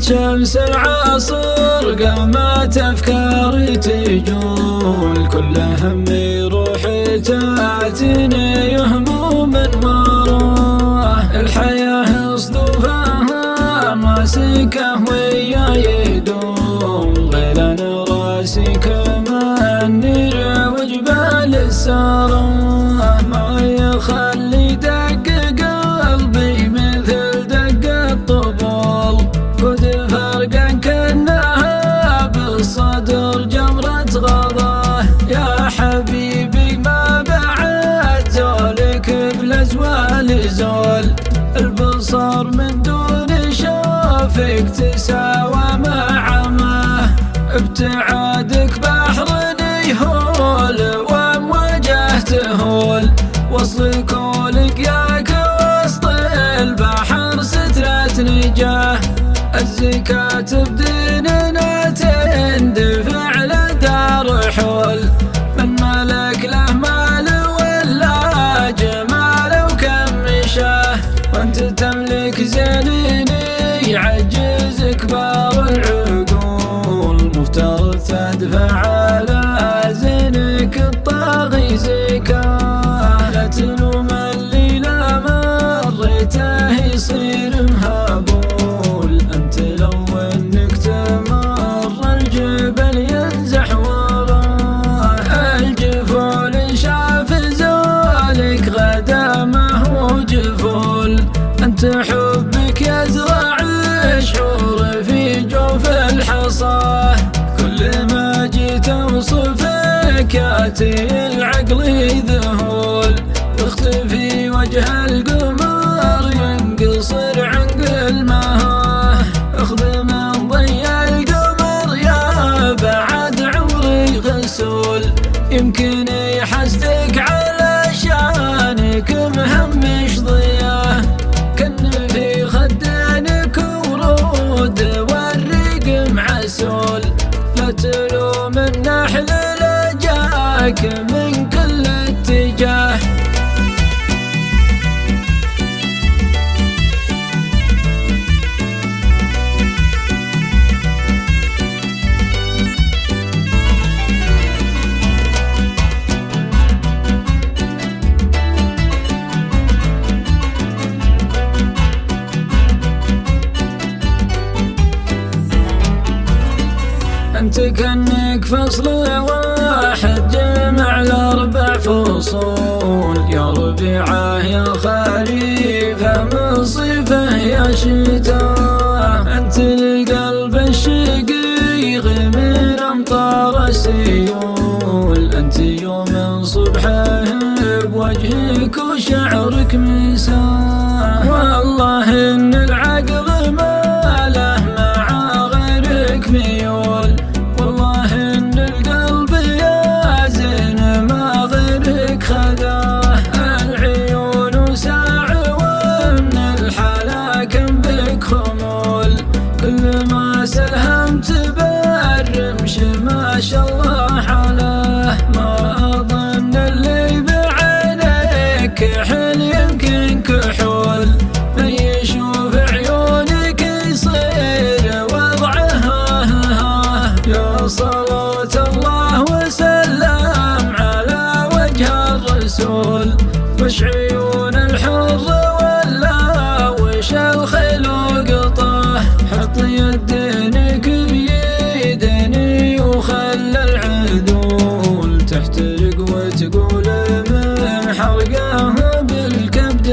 شمس العصر قامت أفكاري تجول، كل همي يروح تاتني هموم وروح. الحياة صدوفها ماسكه ويا يدوم، غيلان راسي كمان نير وجبال السارة، ما يخلي دق قلبي مثل دق الطبول. خذ فرقا كأنها بالصدر جمرة غضاه، يا حبيبي ما بعد زولك بالأزوال زول. البصر من دون شوفك تساوى مع عماه، ابتعادك بحر يهول وامواجه تهول. وصل كولك ياك وسط البحر سترة نجاه، الزكاة بديننا تندفع لدار حول. من ملك له مال ولا جمال وكم مشاه، وانت تملك زينيني يعجز كبار العقول. مفترض تدفع على زينك الطاغي زكاه، لا تلوم اللي لا مريته يصير مهابول. انت لو انك تمر الجبل ينزح وراه، الجفول شاف زولك غدا ما هو جفول. انت حبك يزرع شعور في جوف الحصاه، كل ما جيت اوصفك ياتي العقل يذهول. يختفي وجه القمر ينقصر عنقل ماه، اخذ من ضي القمر يا بعد عمري غسول. يمكن يحسدك على شانك مهمش ضياه، كن في خدينك ورود والريق معسول. لا تلوم النحل لجاك من كل اتجاه. انت كأنك فصل واحد جمع الاربع فصول، يا ربيعه يا خريفه من صيفه يا شتاء. انت القلب الشقيق من امطار السيول، انت يوم صبحه بوجهك وشعرك مساء. والله ان العقل ما له مع غيرك ميول، والله ان القلب يا زين ما غيرك خذاه. العيون ساع ومن الحلاكم بك خمول، كل ما سلهمت بالرمش ما شاء الله حلاه. ما اظن اللي بعينيك حل يمكن كحول، من يشوف عيونك يصير وضعها. يا صلاة الله وسلام على وجه الرسول، وش عيون الحر ولا وش الخلق طاه. حط يدينك بيدني وخلى العدول تحترق وتقول من حرقها بالكبد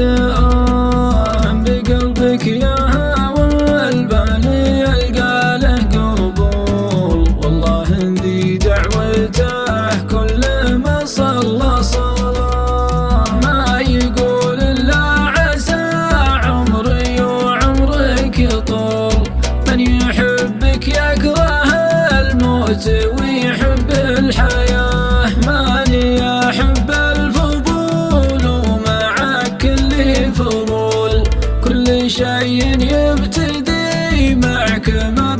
بقلبك يا هوى البالي يلقى له قبول. والله عندي دعوته كل ما صلى صلاة، ما يقول الا عسى عمري وعمرك يطول. من يحبك يكره الموت ويحب الحياة، ماني احب الفضول ومعك كل فضول. كل شيء يبتدي معك ما